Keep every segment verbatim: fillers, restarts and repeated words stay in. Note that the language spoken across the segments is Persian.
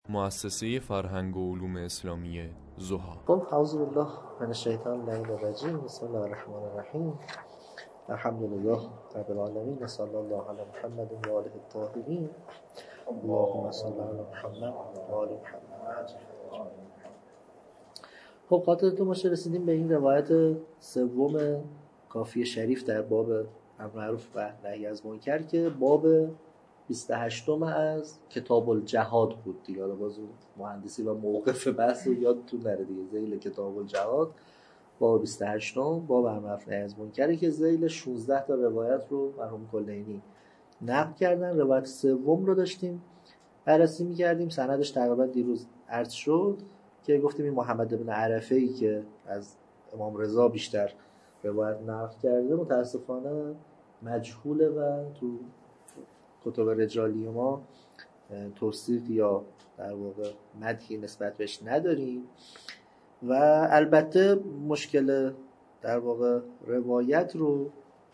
مؤسسه فرهنگ و علوم اسلامی ضحی. خب اعوذ بالله من الشیطان اللعین الرجیم. بسم الله الرحمن الرحیم. الحمدلله رب العالمین و صلی الله علی محمد و آله الطاهرین. اللهم صل علی محمد و آل محمد. خب خاطرتون باشه رسیدیم به این روایت سوم کافی شریف در باب امر معروف و نهی از منکر که باب بیست و هشتم از کتاب الجهاد بود دیگه. حالا باز مهندسی و موقف بحث رو یادتون نره دیگه. ذیل کتاب الجهاد باب بیست و هشتم باب امر معروف نهی از منکر که ذیل شانزده تا روایت رو مرحوم کلینی نقل کردن. روایت سوم رو داشتیم بررسی می‌کردیم، سندش تقریبا دیروز عرض شد که گفتیم این محمد بن عرفه‌ای که از امام رضا بیشتر روایت نقل کرده متاسفانه مجهوله و تو کتب رجالی ما توصیف یا در واقع مدحی نسبت بهش نداریم و البته مشکل در واقع روایت رو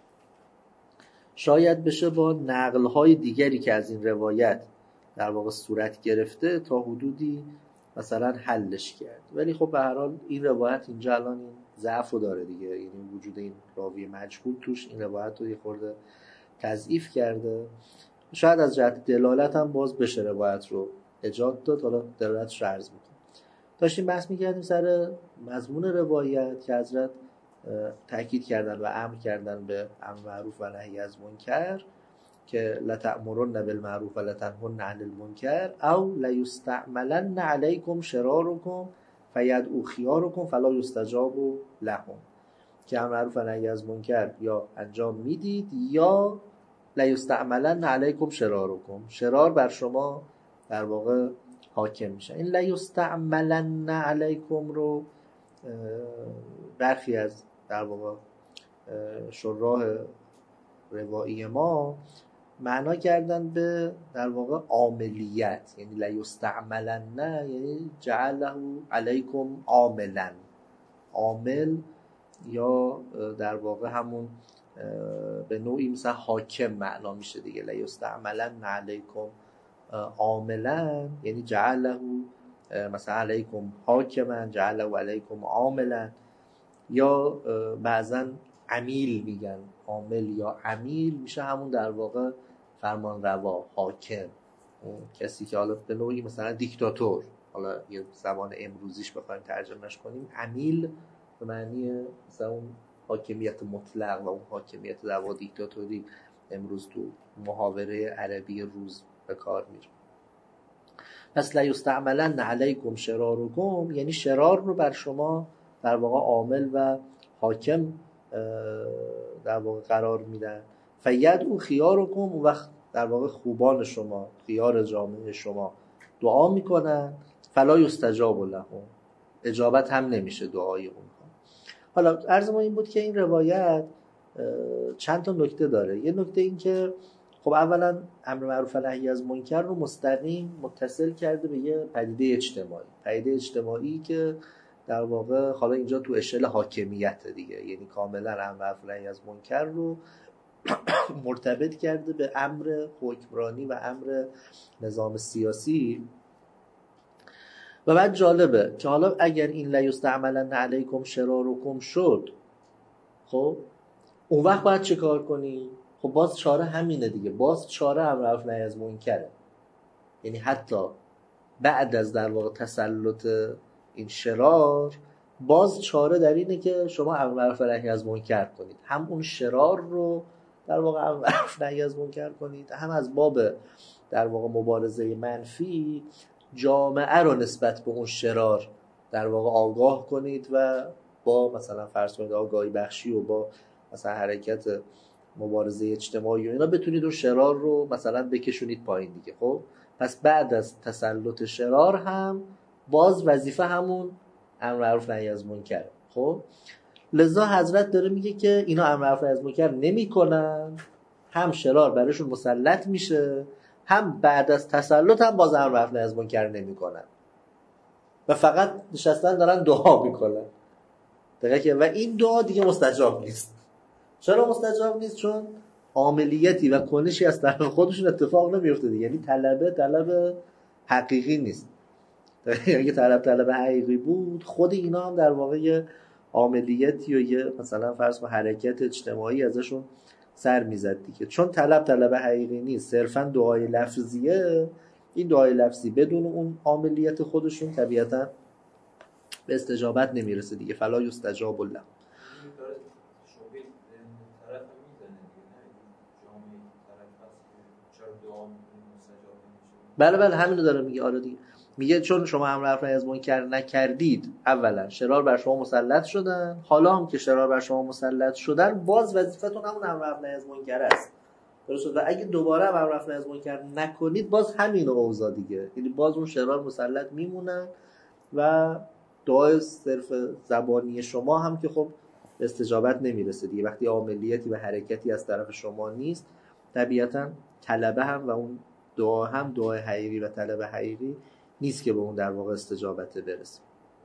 شاید بشه با نقل‌های دیگری که از این روایت در واقع صورت گرفته تا حدودی مثلا حلش کرد، ولی خب به هر حال این روایت اینجا الان این ضعفو داره دیگه، یعنی وجود این راوی مجهول توش این روایت رو یه خورده تضعیف کرده. شاید از جهت دلالت هم باز بشه روایت رو ایجاد داد. حالا دلالتش رو عرض میکنم. داشتیم بحث میکردیم سر مضمون روایت که حضرت تأکید کردن و امر کردن به امر معروف و نهی از منکر که لتأمرن بالمعروف و لتنهون عن المنکر او لیستعملن علیکم شرارکم فیدعوا خیارکم فلا یستجاب لهم، که امر معروف و نهی از منکر یا انجام میدید یا لیستعملن علیکم شرارکم، شرار بر شما در واقع حاکم میشه. این لیستعملن علیکم رو برخی از در واقع شراح روایی ما معنا کردن به در واقع عاملیت، یعنی لیستعملن یعنی جعله علیکم عاملا، عامل یا در واقع همون به نوعی مثلا حاکم معنا میشه دیگه. لیستعملن علیکم عاملا یعنی جعله مثلا علیکم حاکما، جعله علیکم عاملا، یا بعضا عمیل میگن، عامل یا عمیل میشه همون در واقع فرمان روا، حاکم، کسی که حالا به نوعی مثلا دیکتاتور، حالا یه زبان امروزیش بخوایم ترجمهش کنیم، عمیل به معنی مثلا اون حاکمیت مطلق و اون حاکمیت در واقع دیکتاتوری امروز تو محاوره عربی روز به کار میره. پس لیستعملن علیکم شرارکم یعنی شرار رو بر شما در واقع عامل و حاکم در واقع قرار میدن. فیدعوا خیارکم، اون وقت در واقع خوبان شما، خیار جامعه شما دعا میکنن، فلا یستجاب لهم، اجابت هم نمیشه دعای اونها. حالا عرض ما این بود که این روایت چند تا نکته داره. یه نکته این که خب اولا امر معروف و نهی از منکر رو مستقیم متصل کرده به یه پدیده اجتماعی، پدیده اجتماعی که در واقع حالا اینجا تو اشل حاکمیت دیگه، یعنی کاملا امر معروف و نهی از منکر رو مرتبط کرده به امر حکمرانی و امر نظام سیاسی. و بعد جالبه که حالا اگر این لیستعملن علیکم شرارکم شد، خب اون وقت باید چه کار کنی؟ خب باز چاره همینه دیگه، باز چاره امر معروف نهی از منکره. یعنی حتی بعد از در واقع تسلط این شرار باز چاره در اینه که شما امر معروف نهی از منکر کنید، هم اون شرار رو در واقع امر معروف نهی از منکر کنید، هم از باب در واقع مبارزه منفی جامعه رو نسبت به اون شرار در واقع آگاه کنید و با مثلا فرض کنید آگاهی بخشی و با مثلا حرکت مبارزه اجتماعی و اینا بتونید اون شرار رو مثلا بکشونید پایین دیگه. خب پس بعد از تسلط شرار هم باز وظیفه همون امر معروف نهی از منکر. خب لذا حضرت داره میگه که اینا امر معروف نهی از منکر نمیکنن، هم شرار براشون مسلط میشه، هم بعد از تسلط هم باز امر معروف نهی از منکر نمیکنن و فقط نشستن دارن دعا میکنن. دقیقاً. و این دعا دیگه مستجاب نیست. چرا مستجاب نیست؟ چون عاملیتی و کنشی از طرف خودشون اتفاق نمیفته دیگه. یعنی طلبه طلب حقیقی نیست. اگه طلب طلب حقیقی بود، خود اینا هم در واقع عاملیتی و یه مثلا فرض کن حرکت اجتماعی ازشون سر میزد دیگه. چون طلب طلب حقیقی نیست، صرفا دعای لفظیه، این دعای لفظی بدون اون عاملیت خودشون طبیعتا به استجابت نمیرسه دیگه. فلا یستجاب له. بله بله همینو داره میگه. آره دیگه، میگه چون شما امر معروف نهی از منکر نکردید، اولا شرار بر شما مسلط شدن، حالا هم که شرار بر شما مسلط شدن باز وظیفتون همون امر معروف نهی از منکر است. درست؟ و اگه دوباره امر معروف نهی از منکر نکنید باز همین اوضاع دیگه، یعنی باز اون شرار مسلط میمونن و دعای صرف زبانی شما هم که خب استجابت نمیرسه دیگه. وقتی عاملیتی و حرکتی از طرف شما نیست، طبیعتا طلبه هم و اون دعا هم دعای حقیقی و طلب حقیقی نیست که به اون در واقع استجابت برسه.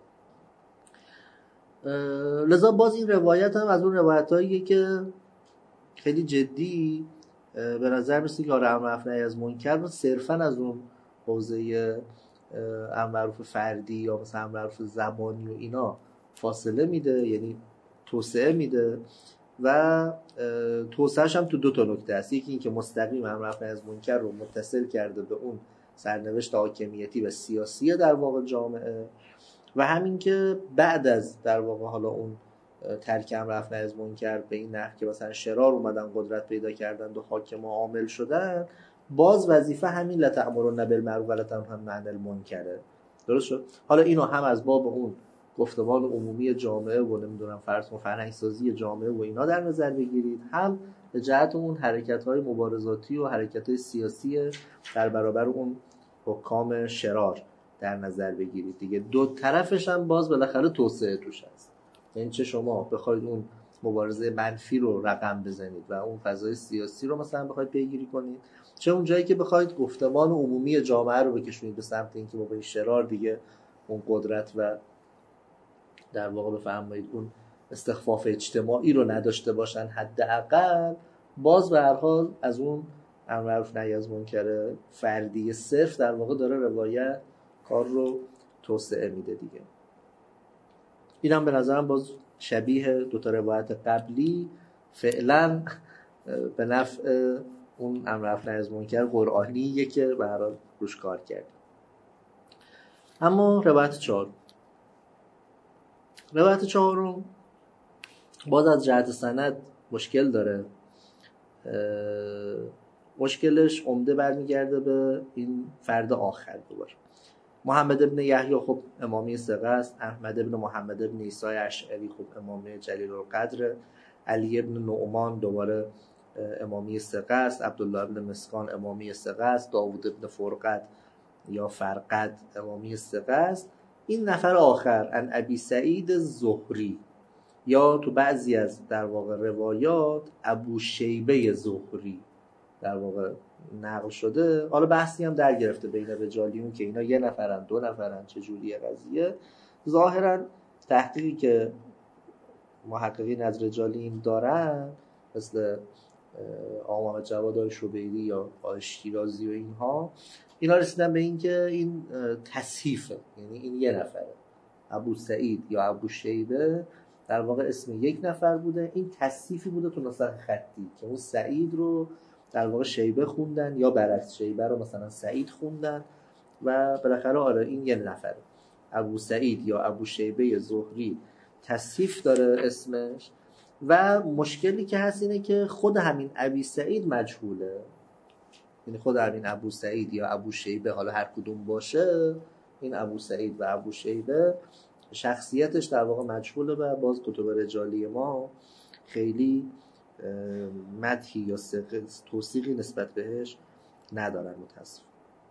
لذا باز این روایت هم از اون روایتاییه که خیلی جدی به نظر میسه که امر معروف نهی از منکر رو صرفا از اون حوزه امر معروف فردی یا مثلا امر معروف زبانی و اینا فاصله میده، یعنی توسعه میده و توسعهش هم تو دو تا نکته است. یکی این که مستقیم امر معروف نهی از منکر رو متصل کرده به اون سرنوشت حاکمیتی و سیاسی در واقع جامعه، و همین که بعد از در واقع حالا اون ترک امر معروف نهی از منکر به این نحو که مثلا شرار اومدن قدرت پیدا کردن و حاکم و عامل شدن، باز وظیفه همین لتأمرن بالمعروف و لتنهون عن المنکر. درست شد؟ حالا اینو هم از باب اون گفتمان عمومی جامعه و نمیدونم فرض کن فرهنگ سازی جامعه و اینا در نظر بگیرید، هم به جهت اون حرکت‌های مبارزاتی و حرکت‌های سیاسی در برابر اون حکام شرار در نظر بگیرید دیگه. دو طرفش هم باز بالاخره توسعه توش هست، یعنی چه شما بخواید اون مبارزه منفی رو رقم بزنید و اون فضای سیاسی رو مثلا بخواید پیگیری کنید، چه اون جایی که بخواید گفتمان عمومی جامعه رو بکشونید به سمت اینکه با این شرار دیگه اون قدرت و در واقع بفرمایید اون استخفاف اجتماعی رو نداشته باشن حداقل، باز به هر حال از اون امر معروف نهی از منکر فردی صرف در واقع داره روایت کار رو توسعه میده دیگه. اینم به نظرم باز شبیه دو تا روایت قبلی فعلا به نفع اون امر معروف نهی از منکر قرآنیه که به هر حال روش کار کرد. اما روایت چهار روایت چهارم باز از جهت سند مشکل داره. مشکلش عمده برمیگرده به این فرد آخر. دوباره محمد ابن یحیی خب امامی ثقه است، احمد ابن محمد ابن عیسی اشعری خب امامی جلیل القدر، علی ابن نعمان دوباره امامی ثقه است، عبدالله ابن مسکان امامی ثقه است، داوود ابن فرقد یا فرقد امامی ثقه است. این نفر آخر ان ابی سعید زهری، یا تو بعضی از در واقع روایات ابو شیبه زهری در واقع نقل شده. حالا بحثی هم در گرفته بین رجالیون که اینا یه نفرن دو نفرن چجوریه قضیه. ظاهرا تحقیقی که محققین از رجالیون دارن مثل آقا محمد جواد آقای شبیری یا آقای شیرازی و اینها، اینا رسیدن به این که این تصحیفه، یعنی این یه نفره. ابو سعید یا ابو شیبه در واقع اسم یک نفر بوده، این تصحیفی بوده تو نسخ خطی که اون سعید رو در واقع شیبه خوندن یا برعکس شیبه رو مثلا سعید خوندن و بالاخره آره این یه نفره. ابو سعید یا ابو شیبه زهری تصحیف داره اسمش، و مشکلی که هست اینه که خود همین ابی سعید مجهوله، یعنی خود همین ابو سعید یا ابو شیبه حالا هر کدوم باشه، این ابو سعید و ابو شیبه شخصیتش در واقع مجهوله و باز کتب رجالی ما خیلی مدحی یا توصیقی نسبت بهش ندارن متاسف.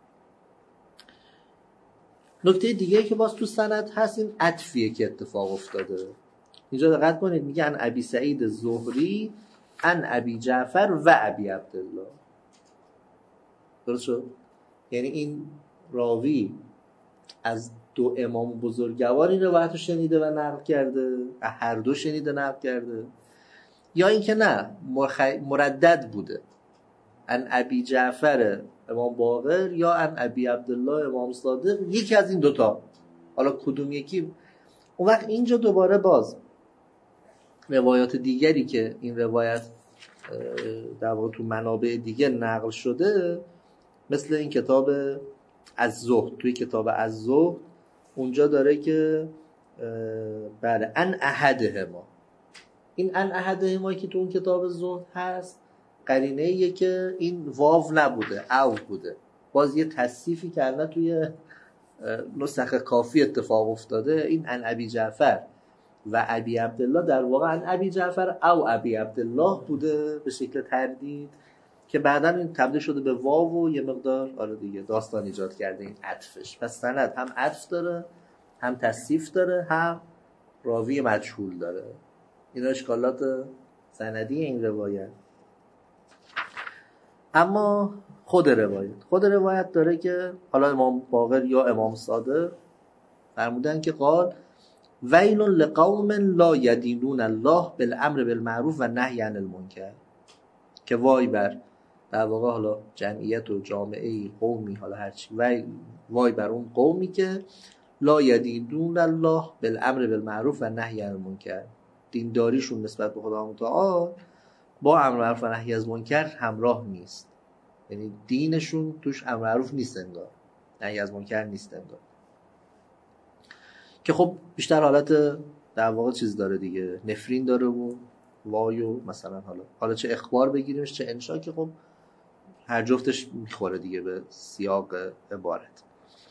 نکته دیگه که باز تو سند هست این عطفیه که اتفاق افتاده. اینجا دقت کنید میگه ان ابی سعید زهری ان ابی جعفر و ابی عبدالله. درست شد؟ یعنی این راوی از دو امام بزرگوار این روایت رو شنیده و نقل کرده، هر دو شنیده نقل کرده، یا اینکه نه مردد بوده، ان ابی جعفر امام باقر یا ان ابی عبدالله امام صادق، یکی از این دوتا، حالا کدوم یکی. اون وقت اینجا دوباره باز روایات دیگری که این روایت در واقع تو منابع دیگه نقل شده، مثل این کتاب از زهد، توی کتاب از زهد اونجا داره که بله ان احدهما، این ان احدهما که تو اون کتاب زهد هست قرینه ایه که این واو نبوده، او بوده. باز یه تصحیفی کردن توی نسخ کافی اتفاق افتاده، این ان ابی جعفر و ابی عبدالله در واقع ان ابی جعفر او ابی عبدالله بوده به شکل تردید، که بعدا این تبدیل شده به واو و یه مقدار آره دیگه داستان ایجاد کرده این عطفش. پس سند هم عطف داره، هم تصحیف داره، هم راوی مجهول داره. اینا اشکالات سندی این روایت. اما خود روایت خود روایت داره که حالا امام باقر یا امام صادق فرمودن که قال ویل لقوم لا یدینون الله بالامر بالمعروف و نهی عن المنکر، که وای بر در واقع حالا جمعیت و جامعه قومی، حالا هرچی، وای وای بر اون قومی که لا یدینون الله بالامر بالمعروف و نهی عن المنکر، دینداریشون نسبت به خدا متعال با امر معروف و نهی از منکر همراه نیست. یعنی دینشون توش امر معروف نیست انگار، نهی از منکر نیست انگار، که خب بیشتر حالت در واقع چیز داره دیگه، نفرین داره و وایو مثلا حالا حالا چه اخبار بگیریمش چه انشا، که خب هر جفتش میخوره دیگه به سیاق عبارت.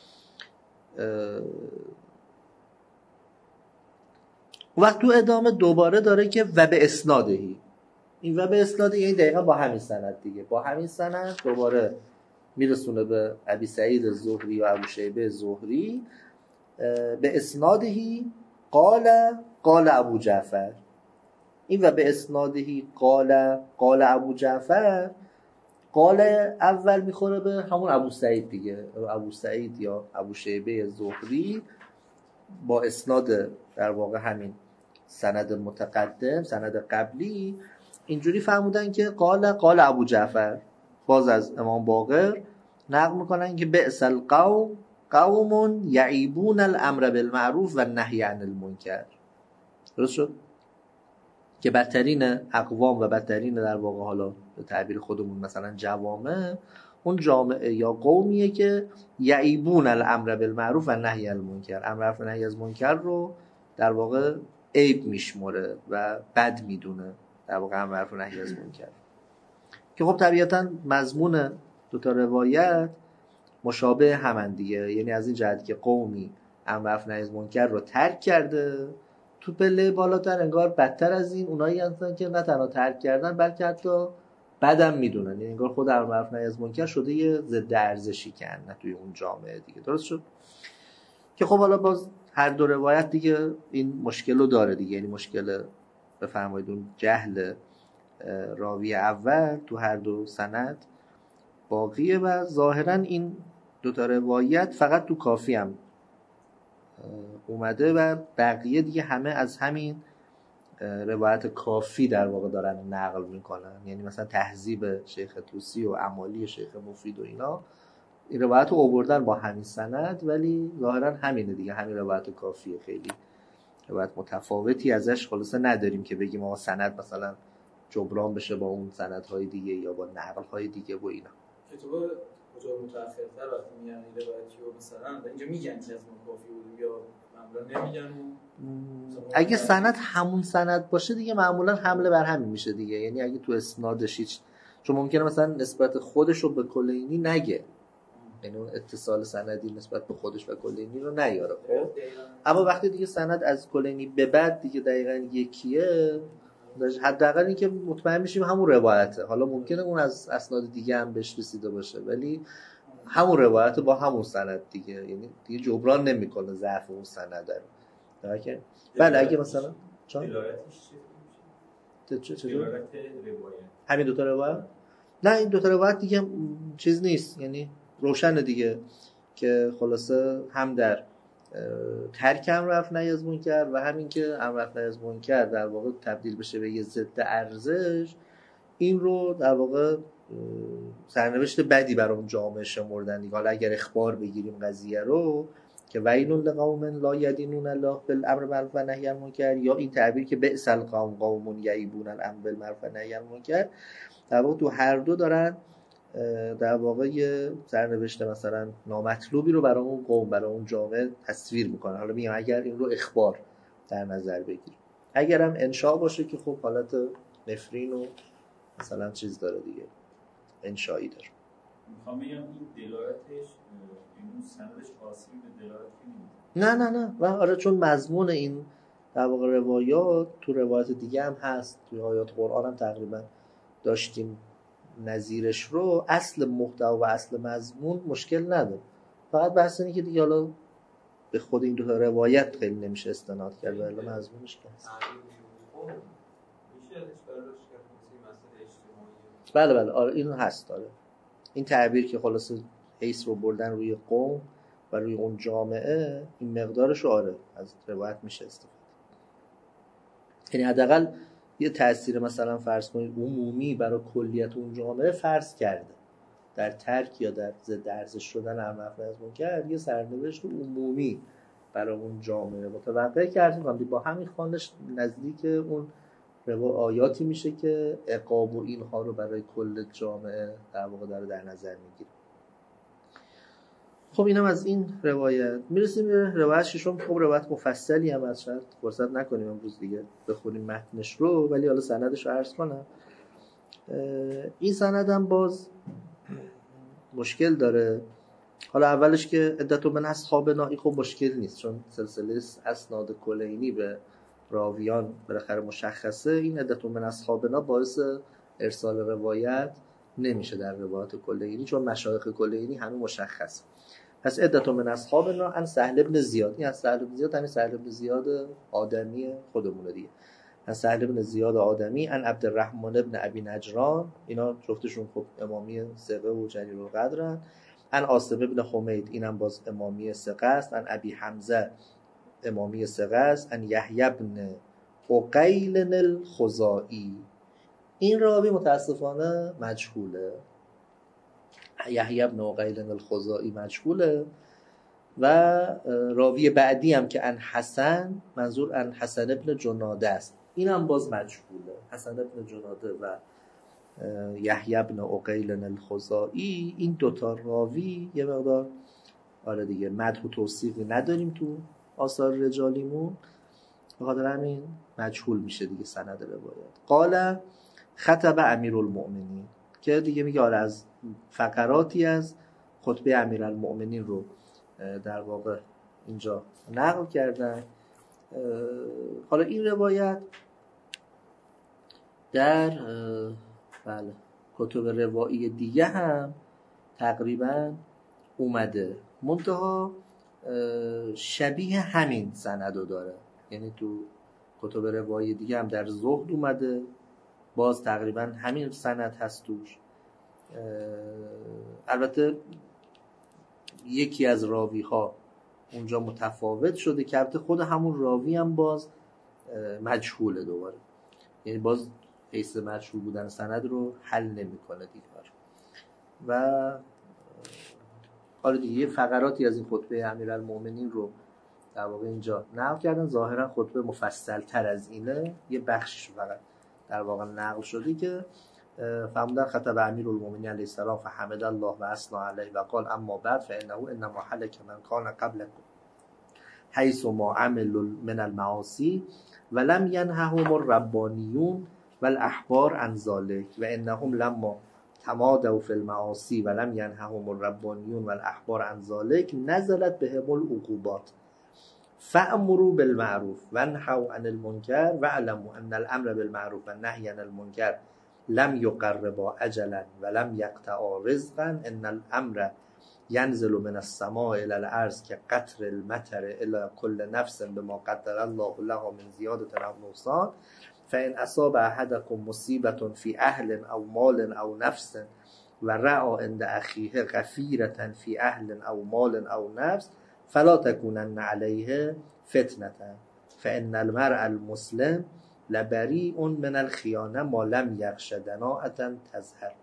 وقت تو ادامه دوباره داره که و به اسنادهی، این و به اسناده یعنی دقیقا با همین سند دیگه، با همین سند دوباره میرسونه به ابی سعید زهری و ابو شیبه زهری، به اسنادهی قال قال ابو جعفر. این و به اسنادهی قال قال ابو جعفر، قال اول میخوره به همون ابو سعید دیگه، ابو سعید یا ابو شیبه زهری، با اسناد در واقع همین سند متقدم، سند قبلی، اینجوری فرمودن که قال قال ابو جعفر، باز از امام باقر نقل میکنن که بئس القوم قوم یعیبون الامر بالمعروف و نهی عن المنکر. درست شد؟ که بدترین اقوام و بدترین در واقع حالا به تعبیر خودمون مثلا جوامع، اون جامعه یا قومیه که یعیبون الامر بالمعروف و نهی عن المنکر، امر و نهی از منکر رو در واقع عیب میشمره و بد میدونه، در واقع امر و نهی از منکر، که خب طبیعتا مضمون دو تا روایت مشابه همن دیگه. یعنی از این جهت که قومی امر و نهی از منکر رو ترک کرده، تو پله بالاتر انگار بدتر از این اونایی هستن که نه تنها ترک کردن بلکه حتی بدم میدونن، یعنی انگار خود امر و نهی از منکر شده یه ضد ارزشی کردن توی اون جامعه دیگه. درست شد؟ که خب حالا باز هر دو روایت دیگه این مشکل رو داره دیگه، یعنی مشکل بفرمایید اون جهل راوی اول تو هر دو سند باقیه، و ظاهرا این دو تا روایت فقط تو کافی هم اومده و بقیه دیگه همه از همین روایت کافی در واقع دارن نقل میکنن. یعنی مثلا تهذیب شیخ طوسی و اعمالی شیخ مفید و اینا این روایت رو آوردن با همین سند، ولی ظاهرا همینه دیگه، همین روایت کافیه، خیلی روایت متفاوتی ازش خلاصه نداریم که بگیم آقا سند مثلا جبران بشه با اون سندهای دیگه یا با نقلهای دیگه و اینا. کتاب کجا متأخرتر وقتی میگن این روایتی رو مثلا اینجا میگن که از ما کافی بود یا معمولا نمیگن؟ اگه سند همون سند باشه دیگه معمولا حمله بر همین میشه دیگه. یعنی اگه تو اسنادش هیچ، چون ممکنه مثلا نسبت خودش رو به کلینی نگه، یعنی اون اتصال سندی نسبت به خودش و کلینی رو نیاره، خب اما وقتی دیگه سند از کلینی به بعد دیگه دقیقاً یکیه، حداقل این که مطمئن میشیم همون روایته. حالا ممکنه اون از اسناد دیگه هم بهش رسیده باشه ولی همون روایت با همون سند دیگه، یعنی دیگه جبران نمیکنه ضعف اون سند رو. درکه؟ بله اگه مثلا چون دلالتش چیه؟ چه چه روایت همین دو تا روایت، نه این دو تا روایت دیگه چیز نیست، یعنی روشنه دیگه که خلاصه هم در ترک امر رفع نهی از منکر و همین که امر رفع نهی از منکر در واقع تبدیل بشه به یه ضد ارزش، این رو در واقع سرنوشت بدی برای اون جامعه شمردن دیگه. حالا اگر اخبار بگیریم قضیه رو که ویل لقوم لا یدینون الله بالامر بالمعروف و نهی عن المنکر، یا این تعبیر که بئس القوم قوم یعیبون الامر بالمعروف و نهی عن المنکر، در واقع تو هر دو دارن در واقع یه سرنوشت مثلا نامطلوبی رو برای اون قوم، برای اون جامعه تصویر میکنن. حالا میگم اگر این رو اخبار در نظر بگیریم، اگر هم انشاء باشه که خب حالت نفرین و مثلا چیز داره دیگه، انشایی داره. میخوام بگم این دلالتش این سندش آسیبی به دلالت نمیده. نه نه نه و آره، چون مضمون این در واقع روایات تو روایت دیگه هم هست، توی آیات قرآن هم تقریبا داشتیم نظیرش رو. اصل محتوا و اصل مضمون مشکل نداره، فقط بحث اینه که دیگه حالا به خود این دو روایت خیلی نمیشه استناد کرد، ولی مضمونش که هست. بله بله آره این هست. آره این تعبیر که خلاص حیث رو بردن روی قوم و روی اون جامعه، این مقدارش رو آره از روایت میشه استفاده. یعنی حداقل یه تأثیر مثلا فرض کنید عمومی برای کلیت اون جامعه فرض کرده در ترک یا در ضد ارزش شدن امر از منکر، یه سرنوشت عمومی برای اون جامعه متوقع کردیم. با همین خوانش نزدیک اون روا آیاتی میشه که عقاب و اینها رو برای کل جامعه در واقع داره در نظر میگیره. خب اینم از این روایت. میرسیم به روایت ششم. خب روایت مفصلی هم از، شاید فرصت نکنیم امروز دیگه بخونیم متنش رو، ولی حالا سندش رو عرض کنم. این سند هم باز مشکل داره. حالا اولش که عدت من اصحابنا، این خب مشکل نیست چون سلسله اسناد کلینی به راویان بالاخره مشخصه. این عدت من اصحابنا باعث ارسال روایت نمیشه در روایت کلینی، چون مشایخ کلینی همه مشخصه. پس عدت من اصحابنا ان سهل بن زیاد، این از سهل بن زیاد همین سهل بن زیاد آدمی خودمونه دیگه، از سهل بن زیاد آدمی ان عبدالرحمن بن ابی نجران، اینا جفتشون خب امامی ثقه و جلیل القدرن. ان عاصم بن حمید، اینم باز امامی ثقه است. ان ابی حمزه امامی ثقه است. ان یحیی بن عقیل الخزاعی، این راوی متاسفانه مجهوله. یحیی بن عقیل الخزاعی مجهوله. و راوی بعدی هم که ان حسن، منظور ان حسن ابن جناده است، این هم باز مجهوله. حسن ابن جناده و یحیی بن عقیل الخزاعی، این دوتا راوی یه مقدار آره دیگه مدح و توصیفی نداریم تو آثار رجالیمون، به خاطر همین مجهول میشه دیگه سند روایت. قال خطب امیرالمؤمنین، که دیگه میگه آره از فقراتی از خطبه امیرالمؤمنین رو در واقع اینجا نقل کردن. حالا این روایت در بله کتب روایی دیگه هم تقریبا اومده، منتها شبیه همین سندو داره. یعنی تو کتب روایی دیگه هم در زهد اومده، باز تقریبا همین سند هست توش. البته یکی از راوی ها اونجا متفاوت شده که البته خود همون راوی هم باز مجهوله دوباره، یعنی باز حیث مجهول بودن سند رو حل نمی‌کنه دیگه. و حالا دیگه یه فقراتی از این خطبه امیرالمؤمنین رو در واقع اینجا نقل کردن. ظاهرا خطبه مفصل تر از اینه، یه بخشش فقط در واقع نقل شده که فهمدن خطب امیرالمؤمنین علیه السلام فحمد الله و اثنى علیه و قال اما بعد فانه انما هلك من کان قبلکم حیث ما عملوا من المعاصی ولم ینههم الربانیون والاحبار عن ذلك و انهم لما تمادوا في المعاصی ولم ینههم الربانیون والاحبار عن ذلك نزلت بهم العقوبات فأمروا بالمعروف وانهوا عن المنکر واعلموا ان الامر بالمعروف والنهی عن المنکر لم يقربا اجلا ولم يقطعا رزقا ان الامر ينزل من السماء الى الارض كقطر المطر الى كل نفس بما قدر الله لها من زياده او نقصان فان اصاب احدكم مصيبه في اهل او مال او نفس ورأى عند اخيه غفيرة في اهل او مال او نفس فلا تكونن عليه فتنة فان المرء المسلم لبریء من الخیانه ما لم یخش دناءة تظهر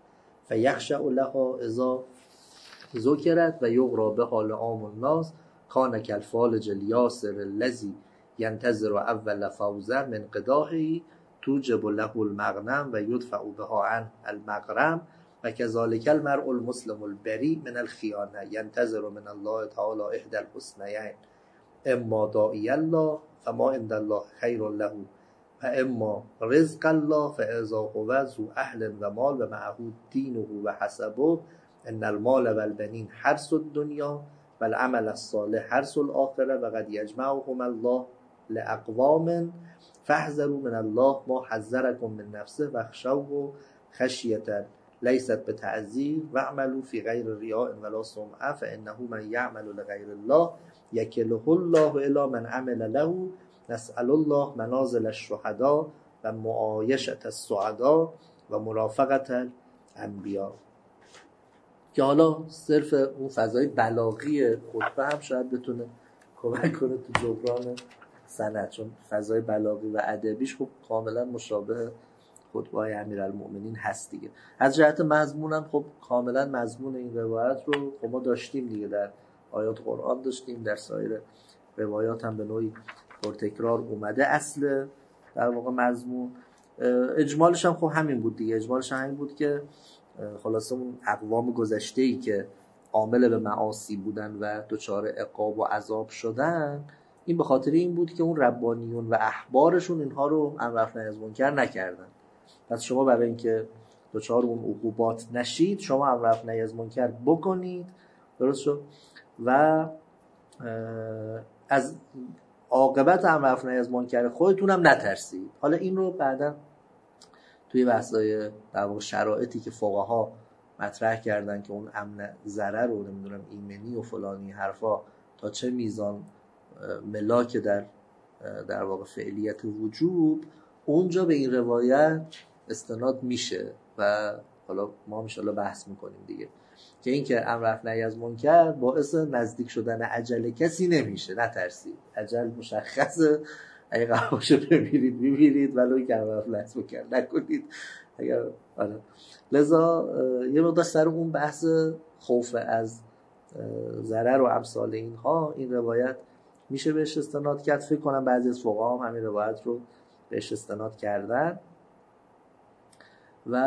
فیخشع لها اذا ذکرت و یغرا بها لعام الناس کان کالفالج الیاسر الذی ینتظر اول فوزا من قداحه توجب له المغنم و یدفع بها عن المغرم و کذالک المرء المسلم البری من الخیانه ینتظر من الله تعالی احدى الحسنیین اما داعی الله فما عند الله خیر له و اما رزق الله فاذا هو ذو اهل و مال و معه دینه و حسبه ان المال و البنین حرث الدنیا و العمل الصالح حرث الاخره و قد یجمعهم الله لاقوام فاحذروا من الله ما حذركم من نفسه واخشوه خشیة لیست بتعذیر واعملوا فی غیر ریاء ولا سمعه فانه من یعمل لغیر الله یکله الله الی من عمل له نسأل الله منازل الشهداء و معایشة السعداء و مرافقة الانبیاء. که حالا صرف اون فضای بلاغی خطبه هم شاید بتونه کمک کنه تو جبران سند، چون فضای بلاغی و ادبیش خب کاملا مشابه خطبه های امیرالمؤمنین هست دیگه. از جهت مضمون هم خب کاملا مضمون این روایت رو خب ما داشتیم دیگه، در آیات قرآن داشتیم، در سایر روایات هم به نوعی پرتکرار اومده. اصل در واقع مضمون اجمالش هم خب همین بود دیگه، اجمالش هم همین بود که خلاصه اون اقوام گذشته‌ای که عامل به معاصی بودن و دچار عقاب و عذاب شدن، این به خاطر این بود که اون ربانیون و احبارشون اینها رو امر معروف نهی از منکر نکردن. پس شما برای اینکه دچار اون عقوبات نشید شما امر معروف نهی از منکر بکنید، درست شد، و از عاقبت امر معروف نهی از منکر خودتون هم نترسید. حالا این رو بعداً توی بحث‌های در واقع شرایطی که فقها مطرح کردن که اون امن ضرر رو نمیدونم ایمنی و فلانی حرفا تا چه میزان ملاک در در واقع فعلیت وجوب، اونجا به این روایت استناد میشه و حالا ما ان شاءالله بحث میکنیم دیگه که این که امر معروف نهی از منکر باعث نزدیک شدن اجل کسی نمیشه. نترسید، اجل مشخصه، اگه قرار باشه بمیرید بمیرید، ولی که امر معروف نهی از منکر نکنید. اگر آره لذا یه مقدار سر اون بحث خوف از ضرر و امثال اینها این روایت میشه بهش استناد کرد. فکر کنم بعضی از فقها هم همین روایت رو بهش استناد کردن و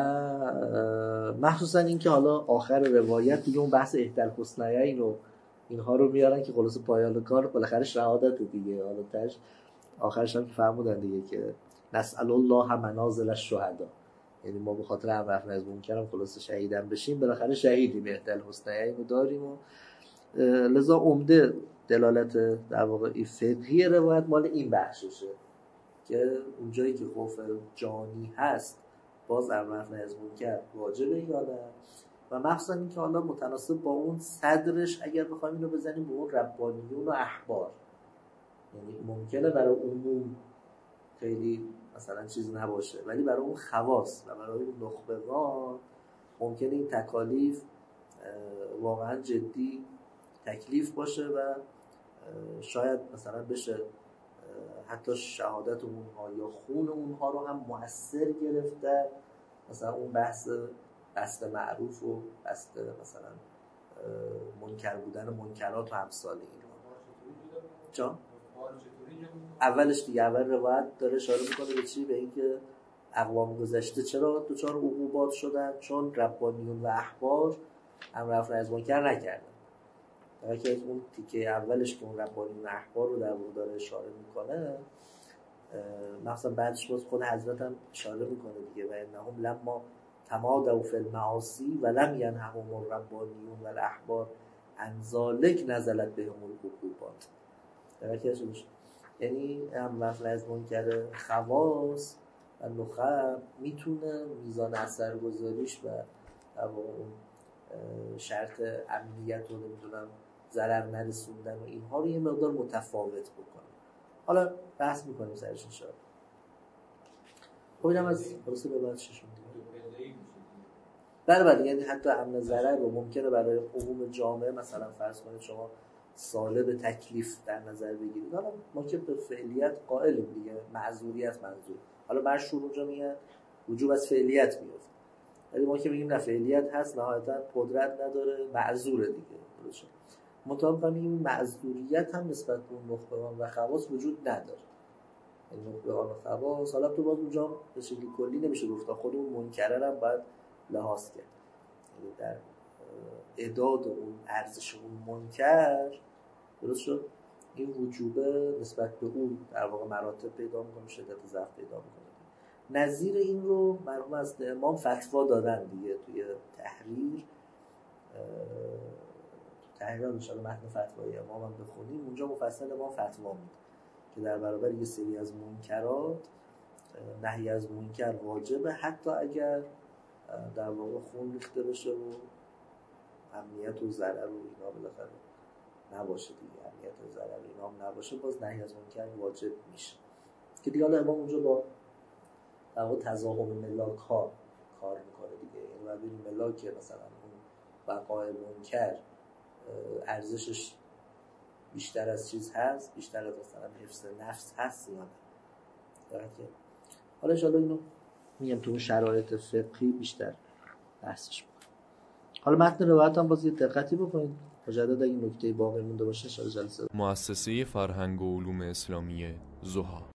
مخصوصا این که حالا آخر روایت دیگه اون بحث احدی الحسنیین و اینها رو میارن که خلاص پایان کار بالاخره شهادت دیگه. حالا تاش آخرش هم که فرمودن دیگه که نسأل الله منازل الشهداء، یعنی ما به خاطر امر معروف نهی از منکر خلاص شهیدم بشیم، بالاخره شهیدیم، احدی الحسنیین رو داریم. و لذا عمده دلالت در واقع فقهی روایت مال این بخششه که اونجایی که خوف جانی هست باز امر معروف نهی از منکر واجبه یا نه، و مخصوصا این که حالا متناسب با اون صدرش اگر بخوایم اینو بزنیم به اون ربانیون و احبار، یعنی ممکنه برای عموم خیلی مثلا چیز نباشه ولی برای اون خواص و برای اون نخبگان ممکنه این تکالیف واقعا جدی تکلیف باشه و شاید مثلا بشه حتی شهادت اونها یا خون اونها رو هم مؤثر گرفته، مثلا اون بحث بست معروف و بست مثلا منکر بودن منکرات و امثال این جا اولش دیگه اول روایت داره اشاره میکنه به چی؟ به اینکه اقوام گذشته چرا دچار عقوبات شدن؟ چون ربانیون و احبار امر معروف نهی از منکر نکردن. در حالی که اون تیکه اولش که اون ربانیون و احبار رو در واقع داره اشاره میکنه، مثلا بعدش باز خود حضرت هم اشاره میکنه دیگه و انهم لما تمادوا فی المعاصی و لم ینههم الربانیون و الاحبار عن ذلک نزلت بهم العقوبات. در حالی که یعنی امر معروف نهی از منکر خواص و نخب میتونه میزان اثرگذاریش و در واقع اون شرط امنیت رو نمیدونم ضرر نرسوندن و اینها رو یه مقدار متفاوت بکنه. حالا بحث میکنیم سرش انشاءالله. خب اینم از خلاصه به بعد ششون دیگه بله بله یعنی حتی امن ضرر رو ممکنه برای عموم جامعه مثلا فرض کنید شما سالب تکلیف در نظر بگیرید. حالا ما که به فعلیت قائلیم دیگه، معذوریت منظور. حالا برشور اونجا میگن وجوب از فعلیت میفته، ولی ما که میگیم نه فعلیت هست، نهایتا قدرت نداره، معذوره دیگه. درست شد. مطابق میگیم معذوریت هم نسبت به اون نخبگان و خواص وجود نداره. این نخبگان و خواص حالا تو باز اونجا به شکل کلی نمیشه گفت، خود اون منکره هم باید لحاظ کرد. یعنی در اعداد اون ارزش اون منکر درست شد این وجوبه نسبت به اون در واقع مراتب پیدا میکنه، شدت ضعف پیدا میکنه. نظیر این رو مرحوم از امام فتوا دادن دیگه توی تحریر. تحریر ان شاء الله متن فتوای امام هم بخونیم، اونجا مفصل امام فتوا میده که در برابر یه سری از منکرات نهی از منکر واجبه، حتی اگر در واقع خون ریخته بشه و امنیت و ضرر و اینا بالاخره نباشه دیگه، امنیت و ضرر اینا هم نباشه، باز نهی از منکر واجب میشه. که دیگه حالا امام اونجا با در واقع تضاهم ملاک ها کار میکنه دیگه. این رو ببینیم ملاک که مثلا اون بقای منکر ارزشش بیشتر از چیز هست، بیشتر از مثلا حفظ نفس هست یا نه. حالا ان شاءالله اینو میگم تو شرایط فقهی بیشتر بحثش میکنم. حالا متن روایت هم باز یه دقتی بکنید مجدد اگه نکته باقی مونده باشه ان شاءالله جلسه. مؤسسه فرهنگ و علوم اسلامی ضحی.